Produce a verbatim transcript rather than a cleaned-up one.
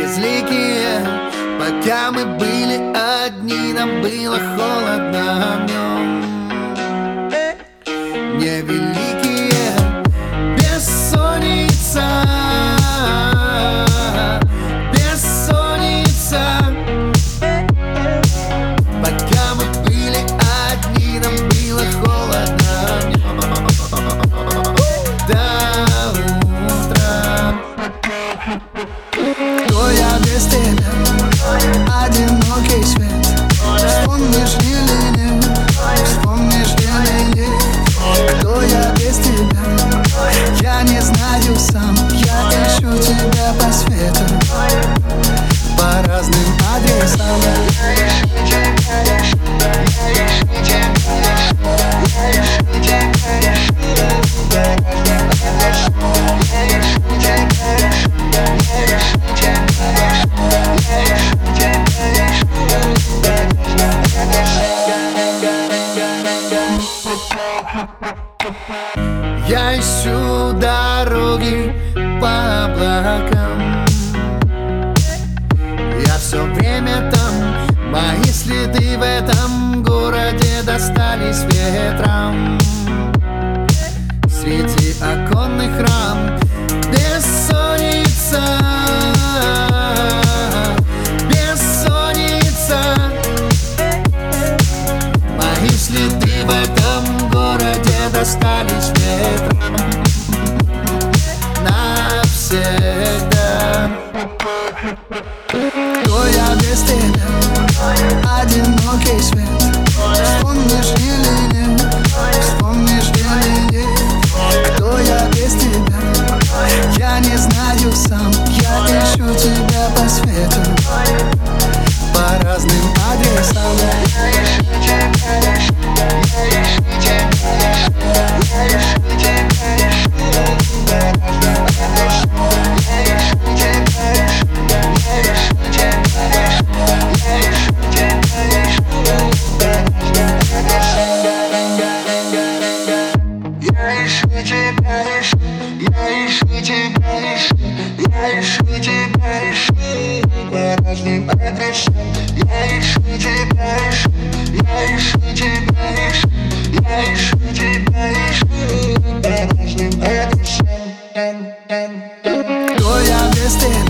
безликие. Пока мы были одни, нам было холодно днем. Невеликие бессонница, бессонница. Пока мы были одни, нам было холодно днем. До утра. Кто я без тебя? Одинокий свет. Вспомнишь или нет? Вспомнишь или нет? Кто я без тебя? Я не знаю сам. Я ищу тебя по свету, по разным адресам. Я ищу дороги по облакам. Я все время там. Мои следы в этом городе достались ветром. Среди оконных рам бессонница, бессонница. Мои следы в этом городе достались ветром навсегда. Кто я без тебя? Одинокий свет. Вспомнишь или нет? Вспомнишь или нет? Кто я без тебя? Я не знаю сам. Я ищу тебя по свету, по разным адресам. Я ищу тебя, ищу по разным адресам. Я ищу тебя, ищу, я ищу тебя, ищу, я ищу тебя, ищу по разным адресам. Кто я без тебя?